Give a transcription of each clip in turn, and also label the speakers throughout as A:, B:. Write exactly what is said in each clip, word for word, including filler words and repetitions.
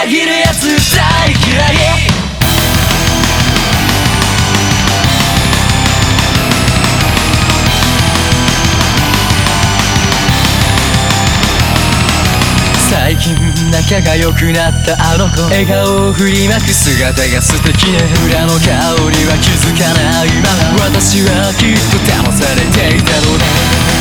A: 切るやつ大嫌い。最近仲が良くなったあの子、笑顔を振りまく姿が素敵ね。裏の香りは気づかないまま、私はきっと騙されていたのね。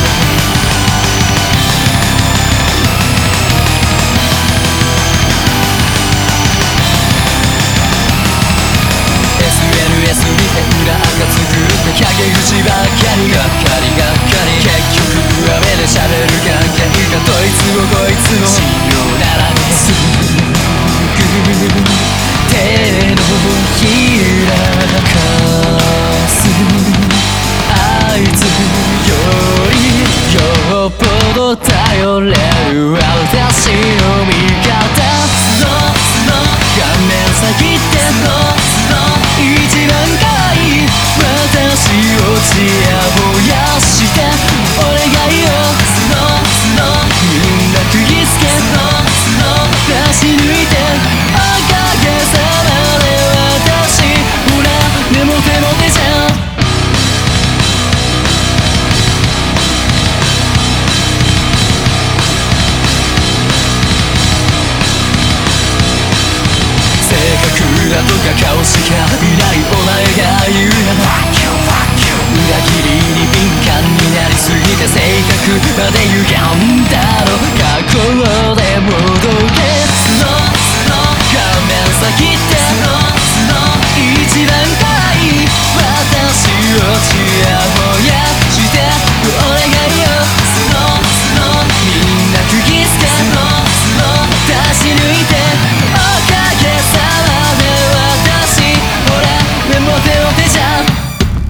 A: エスエヌエス 見て裏垢作って陰口ばっかりがっかりがっかり、結局上目で喋る関係がどいつもこいつも信用ならねえ。すぐ手のひらかすあいつよりよっぽど頼れる私の味方の顔面先っての一番可愛い私をちやほやしてお願いよ。みんな釘付けの出し抜いておかげさまで私ほらねもてもてじゃん。性格だとか顔しか見ないお前が言うなら裏切りに敏感になりすぎて性格まで歪んだろ。過去でもどけの画面先っての一番可愛い私をちやほやしてお願いよ。みんな釘付けの出し抜いておかげさまで私ほらねもてもてじゃん。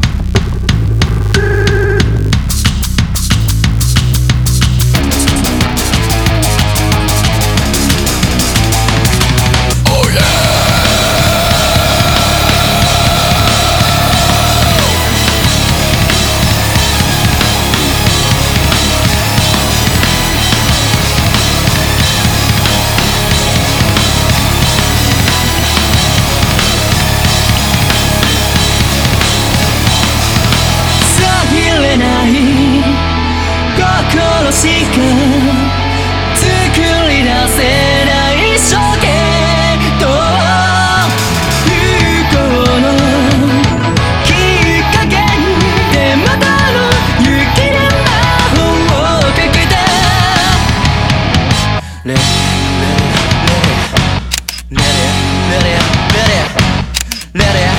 A: 心しか作り出せない処刑というこのきっかけでまたの雪で魔法をかけた。レレレレレレレレレレレ